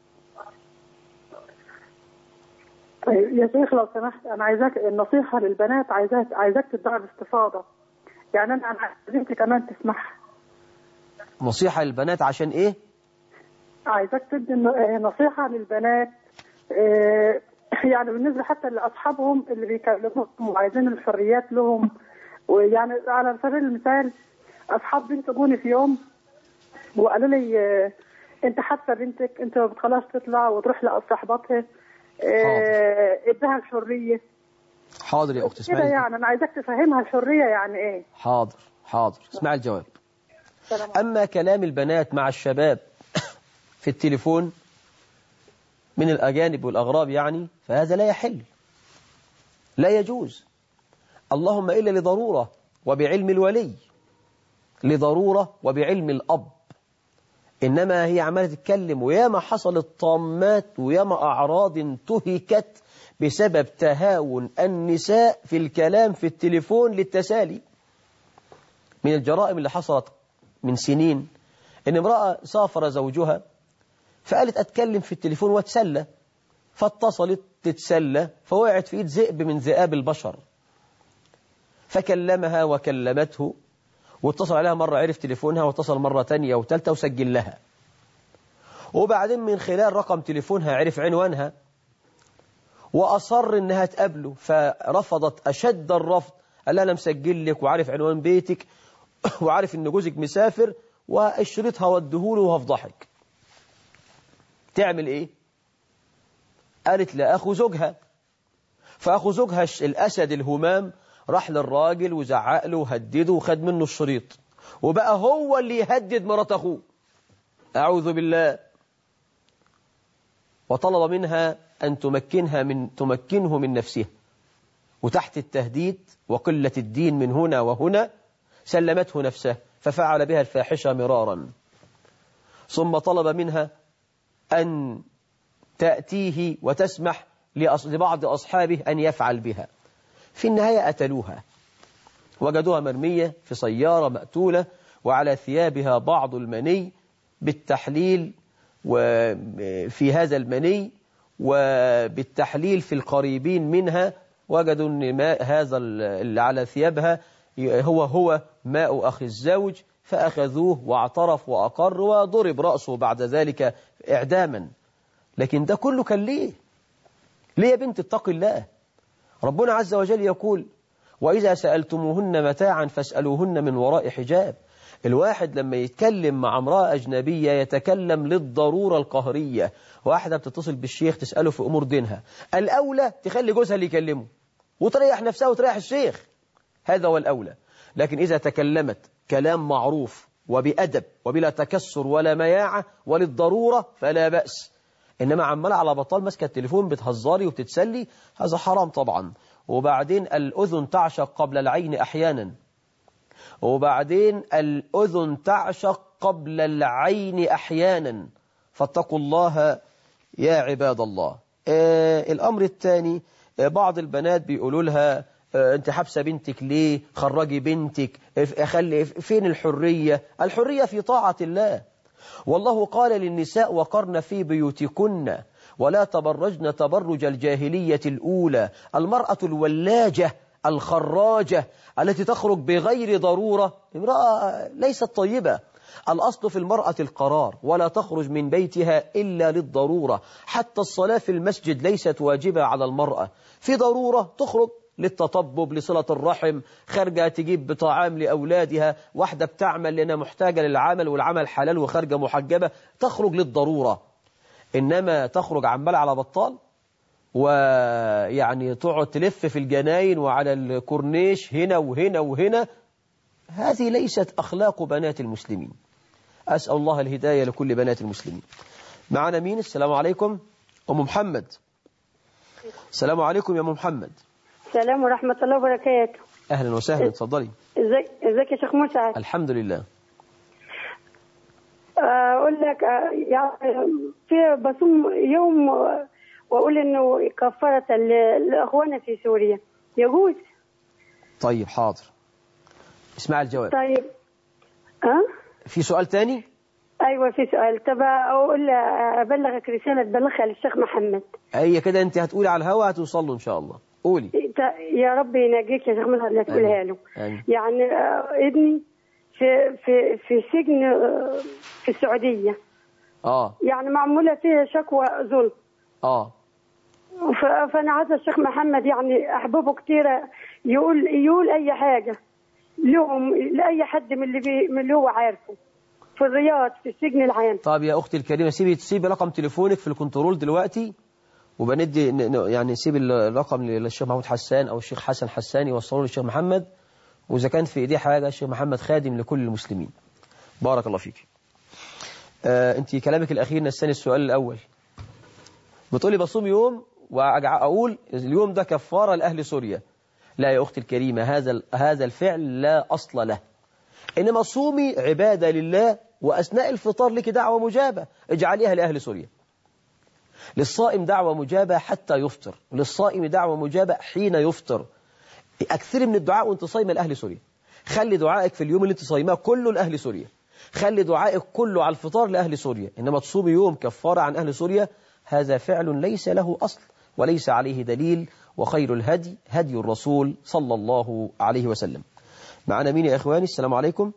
طيب يا شيخ لو سمحت، أنا عايزاك النصيحة للبنات، عايزاك تدعي باستفاضة، يعني أنا عايزك كمان تسمعها. نصيحة للبنات عشان إيه؟ عايزاك تدي نصيحة للبنات، يعني بالنسبة حتى لأصحابهم اللي بيكلموهم وعايزين الحريات لهم. ويعني على سبيل المثال أصحاب بنت جوني في يوم وقالوا لي أنت حتى بنتك أنت ما بتخلص تطلع وتروح لصاحباتها ادها الحرية. حاضر يا أختي، كده اسمعي. يعني أنا عايزاك تفهمها الحرية يعني إيه. حاضر اسمعي الجواب. أما كلام البنات مع الشباب في التليفون من الأجانب والأغراب يعني، فهذا لا يحل، لا يجوز، اللهم إلا لضرورة وبعلم الولي، لضرورة وبعلم الأب. إنما هي عمالة تتكلم، وياما حصلت طامات وياما أعراض انتهكت بسبب تهاون النساء في الكلام في التليفون للتسالي. من الجرائم اللي حصلت من سنين إن امرأة سافر زوجها فقالت أتكلم في التليفون واتسلى، فاتصلت تتسلى فوقعت في إيد ذئب من ذئاب البشر، فكلمها وكلمته، واتصل عليها مرة عرف تليفونها، واتصل مرة تانية وثالثة وسجل لها، وبعدين من خلال رقم تليفونها عرف عنوانها وأصر إنها تقابله، فرفضت أشد الرفض. قال لها أنا مسجل لك وعارف عنوان بيتك وعارف إن جوزك مسافر واشرتها وادهوله وهفضحك. تعمل إيه؟ قالت لأخو زوجها، فأخو زوجها الأسد الهمام راح للراجل وزعق له وهدده وخد منه الشريط، وبقى هو اللي يهدد مرات أخوه، أعوذ بالله. وطلب منها أن تمكنه من نفسها، وتحت التهديد وقلة الدين من هنا وهنا سلمته نفسه، ففعل بها الفاحشة مرارا. ثم طلب منها أن تأتيه وتسمح لبعض أصحابه أن يفعل بها. في النهاية قتلوها، وجدوها مرمية في سيارة مقتولة، وعلى ثيابها بعض المني بالتحليل وفي هذا المني، وبالتحليل في القريبين منها وجدوا أن هذا اللي على ثيابها هو ماء أخي الزوج، فأخذوه واعترف وأقر وضرب رأسه بعد ذلك إعداما. لكن ده كله كان ليه يا بنت اتق الله؟ ربنا عز وجل يقول وإذا سألتموهن متاعا فاسألوهن من وراء حجاب. الواحد لما يتكلم مع امرأة أجنبية يتكلم للضرورة القهرية. واحدة بتتصل بالشيخ تسأله في أمور دينها، الأولى تخلي جوزها اللي يكلمه وتريح نفسها وتريح الشيخ، هذا هو الأولى. لكن إذا تكلمت كلام معروف وبأدب وبلا تكسر ولا مياعة وللضرورة فلا بأس. إنما عمال على بطال ماسكة التليفون بتهزري وبتتسلي، هذا حرام طبعا. وبعدين الأذن تعشق قبل العين أحيانا، وبعدين الأذن تعشق قبل العين أحيانا، فاتقوا الله يا عباد الله. الأمر الثاني، بعض البنات بيقولوا لها أنت حبسة بنتك ليه؟ خرجي بنتك، خلي فين الحرية؟ الحرية في طاعة الله. والله قال للنساء وقرن في بيوتكن ولا تبرجن تبرج الجاهلية الأولى. المرأة الولاجة الخراجة التي تخرج بغير ضرورة امرأة ليست طيبة. الأصل في المرأة القرار، ولا تخرج من بيتها إلا للضرورة. حتى الصلاة في المسجد ليست واجبة على المرأة، في ضرورة تخرج للتطبب لصلة الرحم، خارجة تجيب بطعام لأولادها، واحدة بتعمل لأنها محتاجة للعمل والعمل حلال وخارجة محجبة، تخرج للضرورة. إنما تخرج عمال على بطال ويعني تقعد تلف في الجناين وعلى الكورنيش هنا وهنا وهنا، هذه ليست أخلاق بنات المسلمين. أسأل الله الهداية لكل بنات المسلمين. معنا مين؟ السلام عليكم أم محمد. السلام عليكم يا أم محمد. السلام ورحمة الله وبركاته. أهلا وسهلا، اتفضلي. ازيك يا شيخ مسعد؟ الحمد لله. أقول لك يعني في بصوم يوم وأقول إنه كفارة لأخوانا في سوريا، يجوز؟ طيب حاضر، اسمع الجواب. طيب في سؤال تاني؟ أيوة في سؤال. طب أبلغك رسالة تبلغها للشيخ محمد. أي كده أنت هتقولي على الهواء هتوصل له إن شاء الله. قولي. يا رب ينجيك يا شيخ مسعد اللي تقولها له. يعني ابني في سجن في السعودية. يعني معمولة فيها شكوى ظلم. فأنا عايزة الشيخ محمد يعني أحبابه كتيرة يقول أي حاجة لهم لأي حد من اللي هو عارفه في الرياض في السجن العام. طب يا أختي الكريمة سيبي رقم تليفونك في الكنترول دلوقتي، وبندي يعني نسيب الرقم للشيخ محمود حسان أو الشيخ حسن حساني يوصلوا للشيخ محمد، وإذا كان في إيديه حاجة الشيخ محمد خادم لكل المسلمين. بارك الله فيك. أنت كلامك الأخير نساني السؤال الأول، بتقولي بصوم يوم وأقول اليوم ده كفارة لأهل سوريا. لا يا أختي الكريمة، هذا الفعل لا أصل له، إنما صومي عبادة لله، وأثناء الفطار لك دعوة مجابة اجعليها لأهل سوريا. للصائم دعوة مجابة حتى يفطر، للصائم دعوة مجابة حين يفطر. أكثر من الدعاء وانت صايمة لأهل سوريا. خلي دعائك في اليوم اللي انت صايماه كله لأهل سوريا، خلي دعائك كله على الفطار لأهل سوريا. إنما تصومي يوم كفارة عن أهل سوريا هذا فعل ليس له أصل وليس عليه دليل، وخير الهدي هدي الرسول صلى الله عليه وسلم. معنا مين يا إخواني؟ السلام عليكم.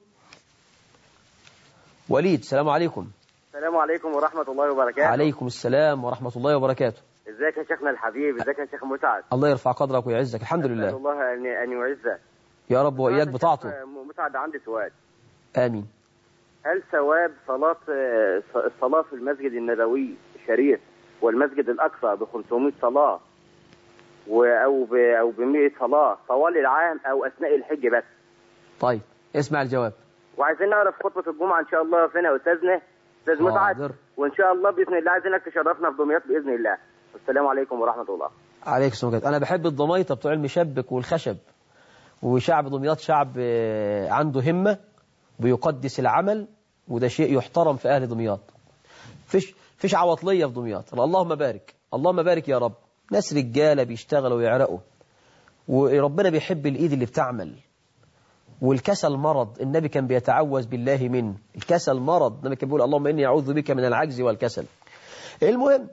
وليد، السلام عليكم. السلام عليكم ورحمة الله وبركاته. عليكم السلام ورحمة الله وبركاته. ازيك يا شيخنا الحبيب؟ ازيك يا شيخ مسعد؟ الله يرفع قدرك ويعزك. الحمد لله. أسأل الله أن يعزك يا رب وإياك بطاعته. مسعد عندي سؤال. آمين. هل ثواب الصلاة في المسجد النبوي الشريف والمسجد الأقصى ب 500 صلاة أو ب 100 صلاة طوال العام أو أثناء الحج بس؟ طيب اسمع الجواب. وعايزين نعرف خطبة الجمعة إن شاء الله فين يا أستاذنا أستاذ مسعد، وإن شاء الله بإذن الله عايزينك تشرفنا في دمياط بإذن الله. والسلام عليكم ورحمة الله. عليكم السلام. أنا بحب الضميطة بتوع المشبك والخشب، وشعب دمياط شعب عنده همة بيقدس العمل، وده شيء يحترم في أهل دمياط. فيش عواطلية في دمياط. اللهم بارك، اللهم بارك يا رب. ناس رجالة بيشتغلوا ويعرقوا، وربنا بيحب الإيد اللي بتعمل. والكسل مرض، النبي كان بيتعوذ بالله منه. الكسل مرض، النبي كان بيقول اللهم إني أعوذ بك من العجز والكسل. المهم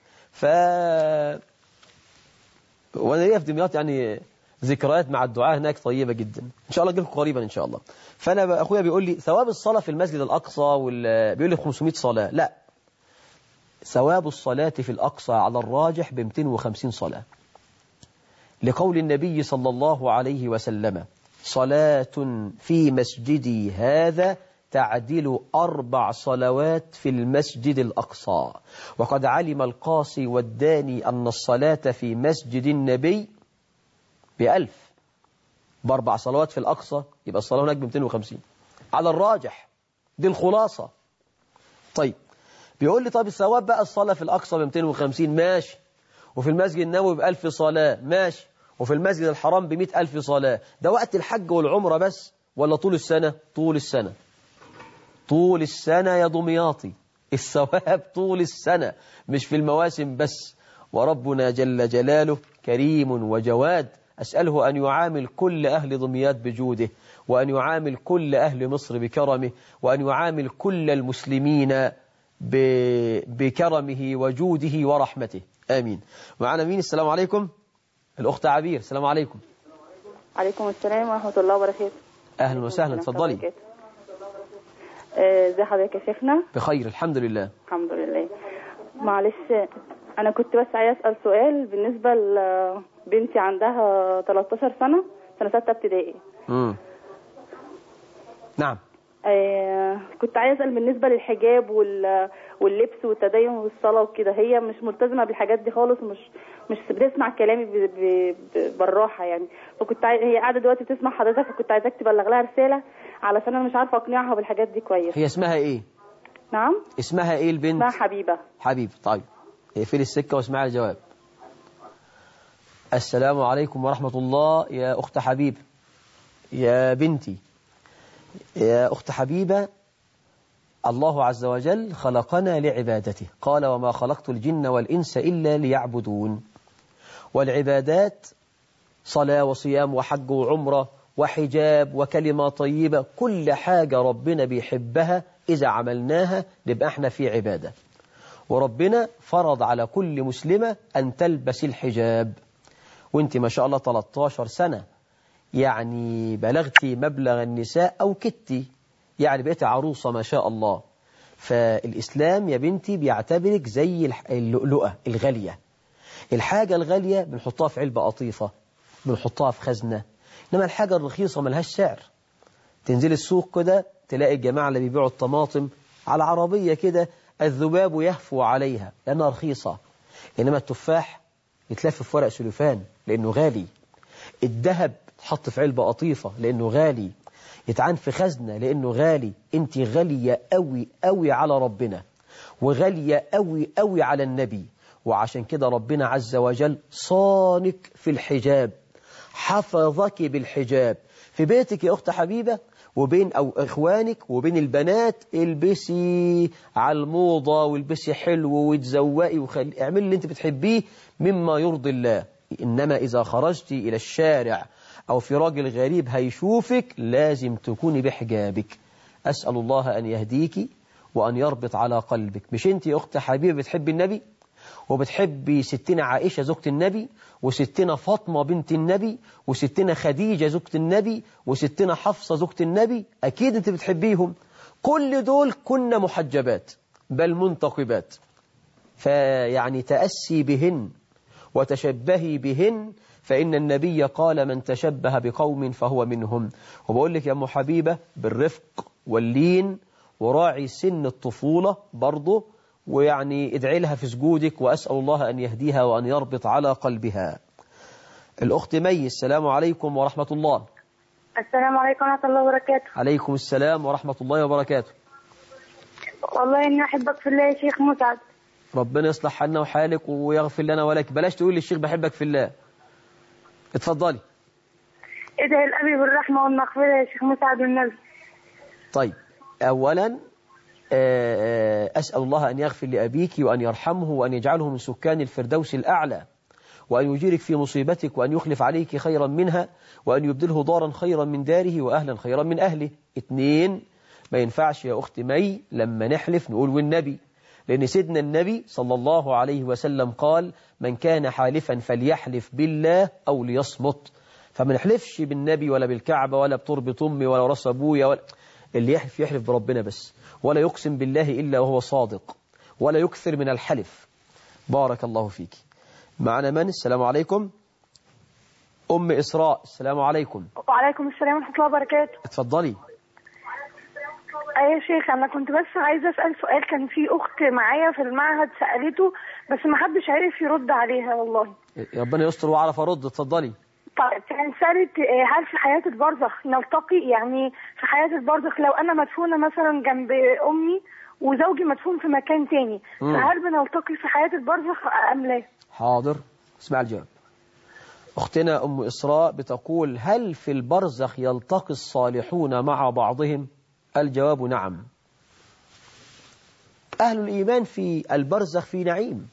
وانا ليا في دمياط يعني ذكريات مع الدعاء هناك طيبة جدا، ان شاء الله اجيلكم قريبا ان شاء الله. فانا اخويا بيقول لي ثواب الصلاة في المسجد الاقصى بيقول لي 500 صلاة. لا، ثواب الصلاة في الاقصى على الراجح ب 250 صلاة، لقول النبي صلى الله عليه وسلم صلاة في مسجدي هذا تعدل 4 صلوات في المسجد الأقصى. وقد علم القاصي والداني أن الصلاة في مسجد النبي ب1000، ب4 صلوات في الأقصى يبقى الصلاة هناك ب250 على الراجح. دي الخلاصة. طيب بيقول لي طب الثواب بقى الصلاة في الأقصى ب250 ماشي، وفي المسجد النبوي ب1000 صلاة ماشي، وفي المسجد الحرام ب100,000 صلاة. ده وقت الحج والعمرة بس ولا طول السنة؟ طول السنة. طول السنة يا دمياطي، الثواب طول السنة مش في المواسم بس. وربنا جل جلاله كريم وجواد، أسأله أن يعامل كل أهل دمياط بجوده، وأن يعامل كل أهل مصر بكرمه، وأن يعامل كل المسلمين بكرمه وجوده ورحمته. آمين. معنا مين؟ السلام عليكم. الأخت عبير، السلام عليكم. عليكم السلام ورحمة الله وبركاته. أهلا وسهلا، تفضلي. ازي حضرتك يا شيخنا؟ بخير الحمد لله. الحمد لله. معلش انا كنت بس عايز اسال سؤال بالنسبه لبنتي عندها 13 سنه 6 ابتدائي. نعم. كنت عايز اسال بالنسبه للحجاب واللبس والتدين والصلاه وكده، هي مش ملتزمه بالحاجات دي خالص، مش بتسمع كلامي بالراحه يعني. فكنت هي قاعده دلوقتي بتسمع حضرتك، فكنت عايزاك تبلغ لها رساله علشان انا مش عارفه اقنعها بالحاجات دي كويس. هي اسمها ايه؟ نعم. اسمها ايه البنت؟ اسمها حبيبه. حبيبه. طيب اقفلي السكه واسمعي الجواب. السلام عليكم ورحمه الله يا اخت حبيبه. يا بنتي، يا اخت حبيبه، الله عز وجل خلقنا لعبادته، قال وما خلقت الجن والإنس إلا ليعبدون. والعبادات صلاة وصيام وحج وعمرة وحجاب وكلمة طيبة، كل حاجة ربنا بيحبها إذا عملناها نبقى احنا في عبادة. وربنا فرض على كل مسلمة أن تلبس الحجاب، وانت ما شاء الله 13 سنة يعني بلغتي مبلغ النساء أو كتي، يعني بقيت عروسة ما شاء الله. فالإسلام يا بنتي بيعتبرك زي اللؤلؤة الغالية. الحاجة الغالية بنحطها في علبة قطيفة، بنحطها في خزنة، إنما الحاجة الرخيصة ملهاش سعر. تنزل السوق كده تلاقي الجماعة اللي بيبيعوا الطماطم على عربية كده الذباب يهفو عليها لأنها رخيصة. إنما التفاح يتلف في ورق سلوفان لأنه غالي، الذهب تحط في علبة قطيفة لأنه غالي، يتعان في خزنة لأنه غالي. أنت غالية قوي قوي على ربنا، وغالية قوي قوي على النبي، وعشان كده ربنا عز وجل صانك في الحجاب، حفظك بالحجاب في بيتك يا أخت حبيبة، وبين أو إخوانك وبين البنات. البسي على الموضة والبسي حلو وتزوقي اعملي اللي انت بتحبيه مما يرضي الله. إنما إذا خرجتي إلى الشارع أو في راجل غريب هيشوفك لازم تكوني بحجابك. أسأل الله أن يهديك وأن يربط على قلبك. مش انت يا أخت حبيبة بتحبي النبي وبتحبي ستنا عائشة زوجة النبي، وستنا فاطمة بنت النبي، وستنا خديجة زوجة النبي، وستنا حفصة زوجة النبي؟ أكيد أنت بتحبيهم. كل دول كنا محجبات بل منتقبات، فيعني تأسي بهن وتشبهي بهن، فإن النبي قال من تشبه بقوم فهو منهم. وبقول لك يا أم حبيبة بالرفق واللين، وراعي سن الطفولة برضه، ويعني ادعي لها في سجودك، وأسأل الله أن يهديها وأن يربط على قلبها. الأخت مي، السلام عليكم ورحمة الله. السلام عليكم ورحمة الله وبركاته. عليكم السلام ورحمة الله وبركاته. والله إني أحبك في الله يا شيخ مسعد. ربنا يصلح حالنا وحالك ويغفر لنا ولك. بلاش تقول للشيخ بحبك في الله. اتفضلي. ادعي الأبي بالرحمة والمغفرة يا شيخ مسعد والنبي. طيب، أولا أسأل الله أن يغفر لأبيك وأن يرحمه وأن يجعله من سكان الفردوس الأعلى، وأن يجيرك في مصيبتك، وأن يخلف عليك خيرا منها، وأن يبدله دارا خيرا من داره وأهلا خيرا من أهله. 2، ما ينفعش يا أخت مي لما نحلف نقول والنبي، لأن سيدنا النبي صلى الله عليه وسلم قال من كان حالفا فليحلف بالله أو ليصمت. فما نحلفش بالنبي ولا بالكعبة ولا بتربة أمي ولا راس أبويا ولا، اللي يحلف بربنا بس، ولا يقسم بالله إلا وهو صادق، ولا يكثر من الحلف. بارك الله فيك. معنا من؟ السلام عليكم. أم إسراء، السلام عليكم. وعليكم السلام ورحمة الله وبركاته. اتفضلي. يا شيخ أنا كنت بس عايزة أسأل سؤال. كان في أخت معايا في المعهد سألته بس ما حدش عارف يرد عليها والله. ربنا يستر وأعرف أرد. اتفضلي. طيب، كان سألت هل في حياة البرزخ نلتقي؟ يعني في حياة البرزخ لو أنا مدفونة مثلا جنب أمي وزوجي مدفون في مكان تاني، فهل بنلتقي في حياة البرزخ أم لا؟ حاضر، اسمع الجواب. أختنا أم إسراء بتقول هل في البرزخ يلتقي الصالحون مع بعضهم؟ الجواب نعم. أهل الإيمان في البرزخ في نعيم،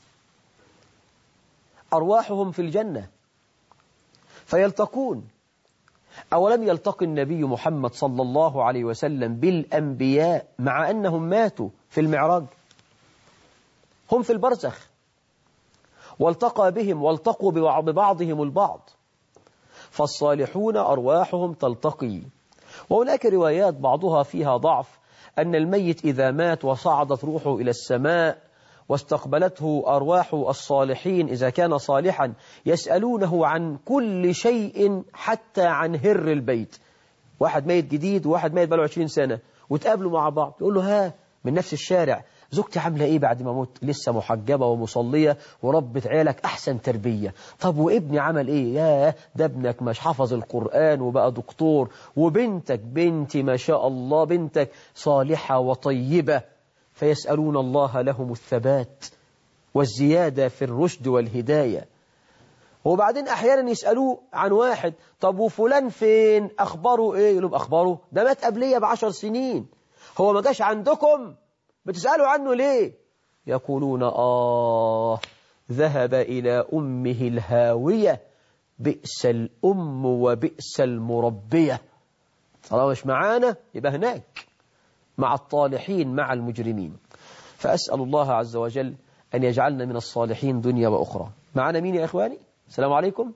أرواحهم في الجنة فيلتقون. أولم يلتقي النبي محمد صلى الله عليه وسلم بالأنبياء مع أنهم ماتوا في المعراج؟ هم في البرزخ، والتقى بهم والتقوا ببعضهم البعض، فالصالحون أرواحهم تلتقي. وهناك روايات بعضها فيها ضعف أن الميت إذا مات وصعدت روحه إلى السماء واستقبلته أرواح الصالحين إذا كان صالحا يسألونه عن كل شيء حتى عن هر البيت. واحد ميت جديد وواحد ميت بقاله 20 سنة وتقابلوا مع بعض، يقول له ها من نفس الشارع زوجتي عاملة ايه بعد ما موت؟ لسه محجبة ومصلية وربت عيالك أحسن تربية. طب وابني عمل ايه؟ يا ده ابنك مش حفظ القرآن وبقى دكتور، وبنتك بنتي ما شاء الله بنتك صالحة وطيبة. فيسألون الله لهم الثبات والزيادة في الرشد والهداية. وبعدين أحيانا يسألوه عن واحد، طب وفلان فين؟ أخباره إيه؟ يقولوا أخباره ده مات قبلية ب10 سنين، هو ما جاش عندكم؟ بتسألوا عنه ليه؟ يقولون ذهب إلى أمه الهاوية، بئس الأم وبئس المربية. طالما مش معانا يبقى هناك مع الطالحين مع المجرمين. فأسأل الله عز وجل أن يجعلنا من الصالحين دنيا وأخرى. معنا مين يا إخواني؟ السلام عليكم.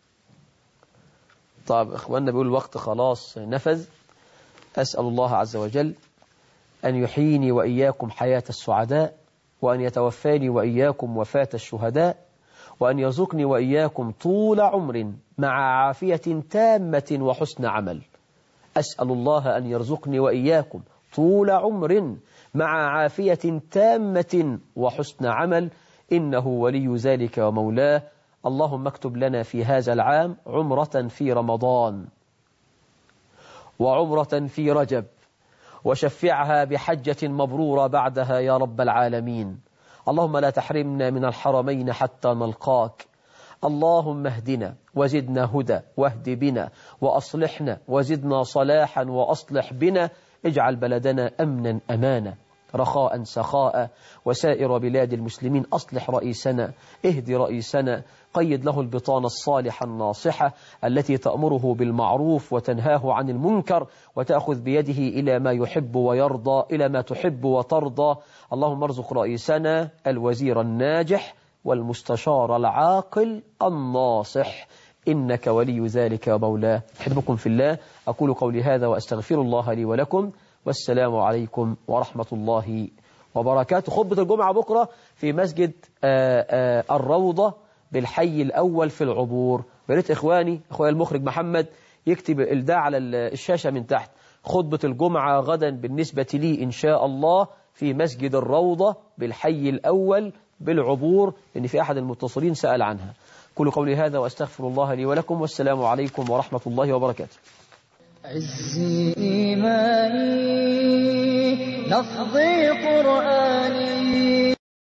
طيب إخواننا بيقول الوقت خلاص نفذ. أسأل الله عز وجل أن يحييني وإياكم حياة السعداء، وأن يتوفاني وإياكم وفاة الشهداء، وأن يرزقني وإياكم طول عمر مع عافية تامة وحسن عمل. أسأل الله أن يرزقني وإياكم طول عمر مع عافية تامة وحسن عمل، إنه ولي ذلك ومولاه. اللهم اكتب لنا في هذا العام عمرة في رمضان وعمرة في رجب، وشفعها بحجة مبرورة بعدها يا رب العالمين. اللهم لا تحرمنا من الحرمين حتى نلقاك. اللهم اهدنا وزدنا هدى، واهد بنا وأصلحنا وزدنا صلاحا وأصلح بنا. اجعل بلدنا أمنا أمانا رخاء سخاء، وسائر بلاد المسلمين. أصلح رئيسنا، اهدي رئيسنا، قيد له البطانة الصالحة الناصحة التي تأمره بالمعروف وتنهاه عن المنكر، وتأخذ بيده إلى ما يحب ويرضى، إلى ما تحب وترضى. اللهم ارزق رئيسنا الوزير الناجح والمستشار العاقل الناصح، إنك ولي ذلك ومولاه. أحبكم في الله، أقول قولي هذا وأستغفر الله لي ولكم، والسلام عليكم ورحمة الله وبركاته. خطبة الجمعة بكرة في مسجد الروضة بالحي الأول في العبور. بريت إخواني، أخويا المخرج محمد يكتب الداع على الشاشة من تحت. خطبة الجمعة غدا بالنسبة لي إن شاء الله في مسجد الروضة بالحي الأول بالعبور، لأن في أحد المتصلين سأل عنها. كل قولي هذا وأستغفر الله لي ولكم، والسلام عليكم ورحمة الله وبركاته. عزي إيماني لفظي قرآني